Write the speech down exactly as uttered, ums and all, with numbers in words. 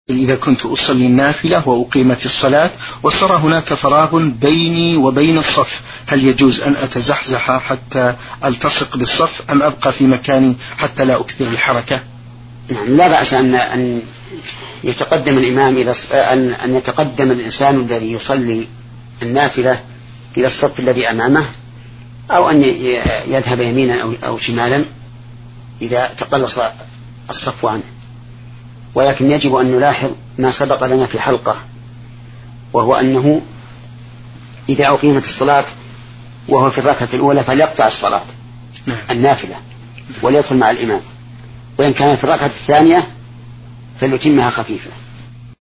إذا كنت أصلي النافلة وأقيمت الصلاة وصار هناك فراغ بيني وبين الصف، هل يجوز أن أتزحزح حتى ألتصق بالصف أم أبقى في مكاني حتى لا أكثر الحركة؟ نعم، لا بأس أن أن يتقدم الإمام إلى أن أن يتقدم الإنسان الذي يصلي النافلة إلى الصف الذي أمامه، أو أن يذهب يمينا أو أو شمالا إذا تقلص الصف عنه. ولكن يجب أن نلاحظ ما سبق لنا في حلقة، وهو أنه إذا أقيمت الصلاة وهو في الركعة الأولى فليقطع الصلاة النافلة وليدخل مع الإمام، وإن كانت في الركعة الثانية فليتمها خفيفة.